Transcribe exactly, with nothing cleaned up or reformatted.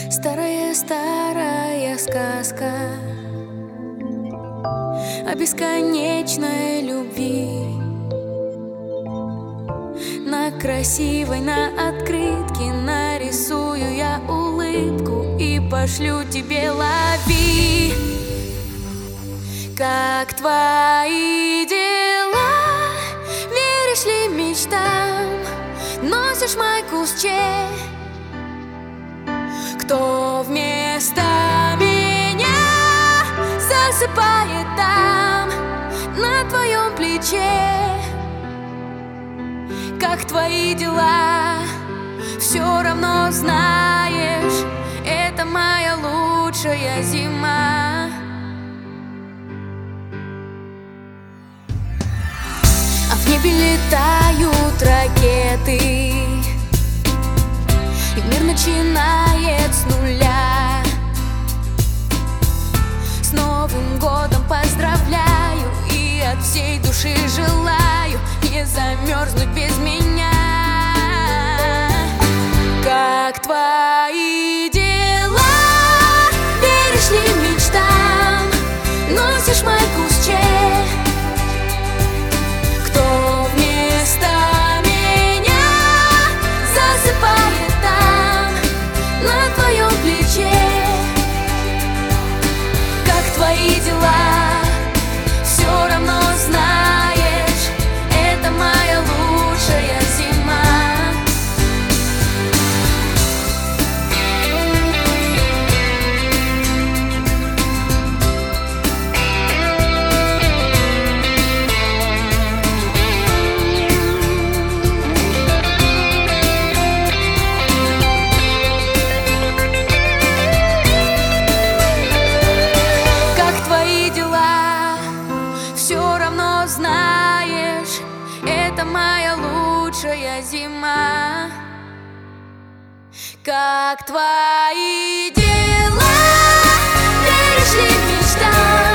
Старая-старая сказка о бесконечной любви. На красивой, на открытке нарисую я улыбку и пошлю тебе, лови. Как твои дела? Веришь ли мечтам? Носишь майку с Че? Кто вместо меня засыпает там, на твоем плече? Как твои дела? Все равно знаешь, это моя лучшая зима. А в небе летают ракеты, и мир начинает с нуля. С Новым годом поздравляю и от всей души желаю не замерзнуть без меня. Как твои дела? Веришь ли мечтам? Носишь майку с Че? Кто вместо меня засыпает там, на твоем плече? Как твои дела? Все равно знаешь, это моя лучшая зима. Знаешь, это моя лучшая зима. Как твои дела? Веришь ли мечтам?